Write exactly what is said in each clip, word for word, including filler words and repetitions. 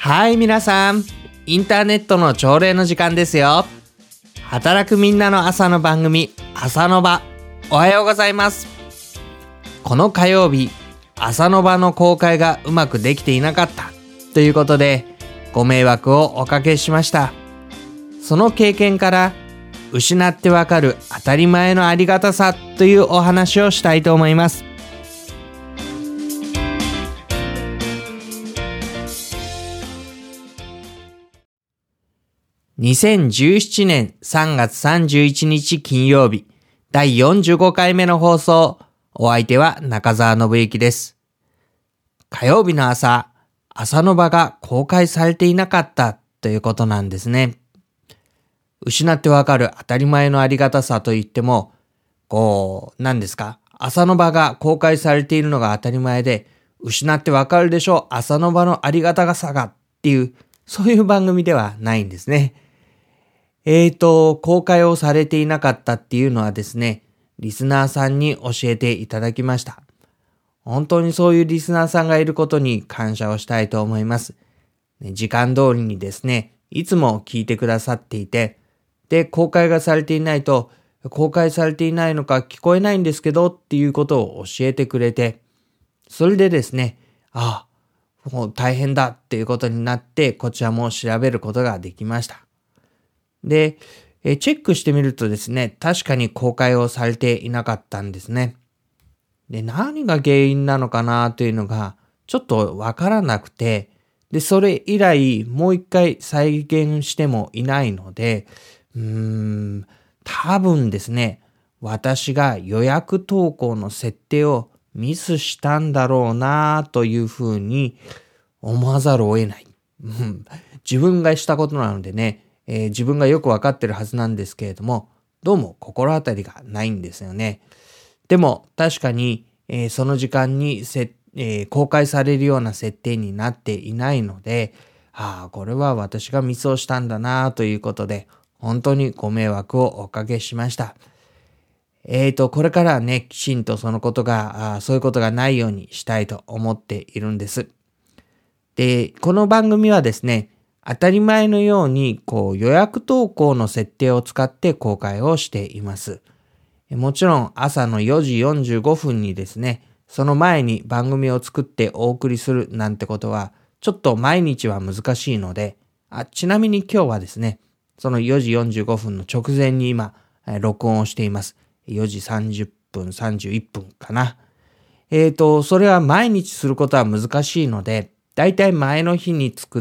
はい、皆さん、インターネットの朝礼の時間ですよ。働くみんなの朝の番組、朝の場、おはようございます。この火曜日、朝の場の公開がうまくできていなかったということで、ご迷惑をおかけしました。その経験から、失ってわかる当たり前のありがたさというお話をしたいと思います。にせんじゅうななねんさんがつさんじゅういちにち金曜日、だいよんじゅうごかいめの放送。お相手は中澤信之です。火曜日の朝、朝の場が公開されていなかったということなんですね。失ってわかる当たり前のありがたさといっても、こう、何ですか、朝の場が公開されているのが当たり前で、失ってわかるでしょう、朝の場のありがたさがっていう、そういう番組ではないんですね。えーと、公開をされていなかったっていうのはですね、リスナーさんに教えていただきました。本当にそういうリスナーさんがいることに感謝をしたいと思います。時間通りにですね、いつも聞いてくださっていて、で、公開がされていないと、公開されていないのか聞こえないんですけどっていうことを教えてくれて、それでですね、ああ、もう大変だっていうことになって、こちらも調べることができました。で、えチェックしてみるとですね、確かに公開をされていなかったんですね。で、何が原因なのかなというのがちょっとわからなくて、で、それ以来もう一回再現してもいないので、うーん、多分ですね、私が予約投稿の設定をミスしたんだろうなというふうに思わざるを得ない。自分がしたことなのでね、えー、自分がよくわかってるはずなんですけれども、どうも心当たりがないんですよね。でも確かに、えー、その時間にせ、えー、公開されるような設定になっていないので、ああ、これは私がミスをしたんだなということで、本当にご迷惑をおかけしました。えーと、これからはね、きちんとそのことが、あそういうことがないようにしたいと思っているんです。で、この番組はですね、当たり前のようにこう予約投稿の設定を使って公開をしています。もちろん朝のよじよんじゅうごふんにですね、その前に番組を作ってお送りするなんてことはちょっと毎日は難しいので、あちなみに今日はですね、そのよじよんじゅうごふんの直前に今録音をしています。よじさんじゅっぷん、さんじゅういっぷんかな。えーと、それは毎日することは難しいので、だいたい前の日に作って、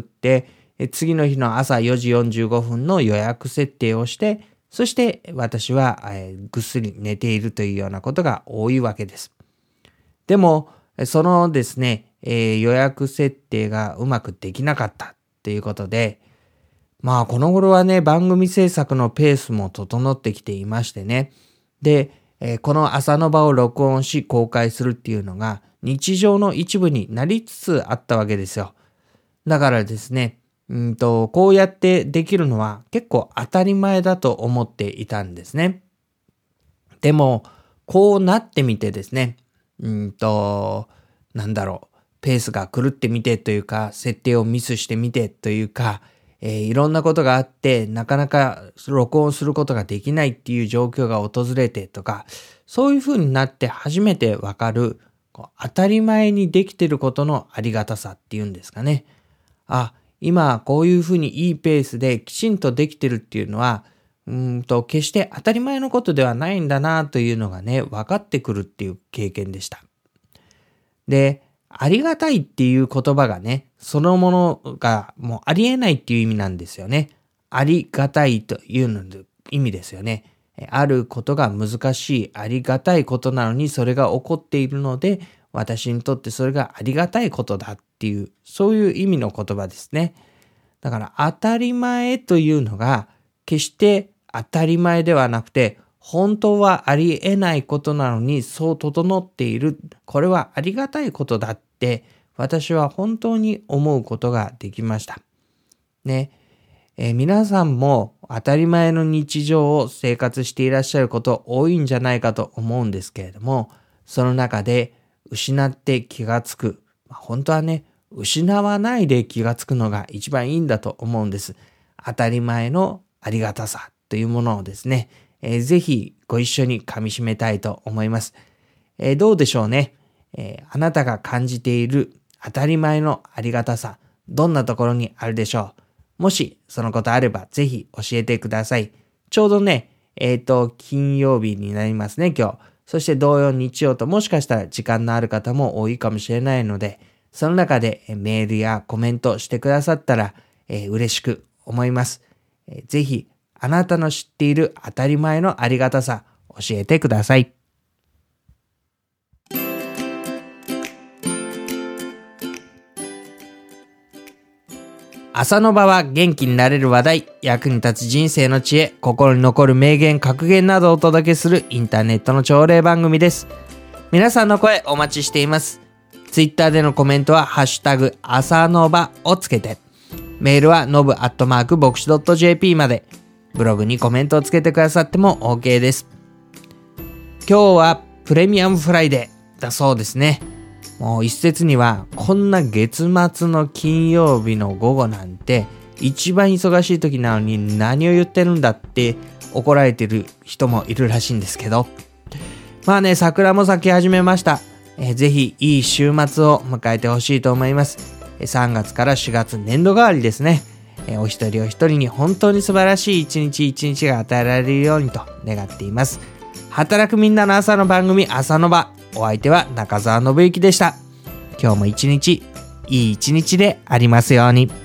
次の日の朝よじよんじゅうごふんの予約設定をして、そして私は、えー、ぐっすり寝ているというようなことが多いわけです。でも、そのですね、えー、予約設定がうまくできなかったということで、まあこの頃はね、番組制作のペースも整ってきていましてね。で、えー、この朝の場を録音し公開するっていうのが日常の一部になりつつあったわけですよ。だからですね、うんと、こうやってできるのは結構当たり前だと思っていたんですね。でも、こうなってみてですね、うんと、なんだろう、ペースが狂ってみてというか、設定をミスしてみてというか、えー、いろんなことがあって、なかなか録音することができないっていう状況が訪れてとか、そういう風になって初めてわかる、当たり前にできてることのありがたさっていうんですかね。あ、今こういうふうにいいペースできちんとできてるっていうのは、うーんと決して当たり前のことではないんだなというのがね、分かってくるっていう経験でした。で、ありがたいっていう言葉がね、そのものがもうありえないっていう意味なんですよね。ありがたいというのの意味ですよね。あることが難しい、ありがたいことなのにそれが起こっているので、私にとってそれがありがたいことだっていう、そういう意味の言葉ですね。だから当たり前というのが決して当たり前ではなくて、本当はありえないことなのにそう整っている。これはありがたいことだって私は本当に思うことができました。ね。えー、皆さんも当たり前の日常を生活していらっしゃること多いんじゃないかと思うんですけれども、その中で失って気がつく。本当はね、 失わないで気がつくのが一番いいんだと思うんです。当たり前のありがたさというものをですね、えー、ぜひご一緒に噛み締めたいと思います。えー、どうでしょうね、えー。あなたが感じている当たり前のありがたさ、どんなところにあるでしょう。もしそのことあればぜひ教えてください。ちょうどね、えっと、金曜日になりますね、今日。そして土曜、日曜ともしかしたら時間のある方も多いかもしれないので、その中でメールやコメントしてくださったら、えー、嬉しく思います。えー、ぜひ、あなたの知っている当たり前のありがたさ、教えてください。朝の場は元気になれる話題、役に立つ人生の知恵、心に残る名言、格言などをお届けするインターネットの朝礼番組です。皆さんの声お待ちしています。ツイッターでのコメントはハッシュタグ朝の場をつけて、メールはのぶアットマークボクシドットジェーピー まで、ブログにコメントをつけてくださっても OK です。今日はプレミアムフライデーだそうですね。もう一説にはこんな月末の金曜日の午後なんて一番忙しい時なのに何を言ってるんだって怒られてる人もいるらしいんですけど、まあね、桜も咲き始めました。えー、ぜひいい週末を迎えてほしいと思います。さんがつからしがつ年度替わりですね。えー、お一人お一人に本当に素晴らしい一日一日が与えられるようにと願っています。働くみんなの朝の番組朝の場、お相手は中澤信之でした。今日も一日いい一日でありますように。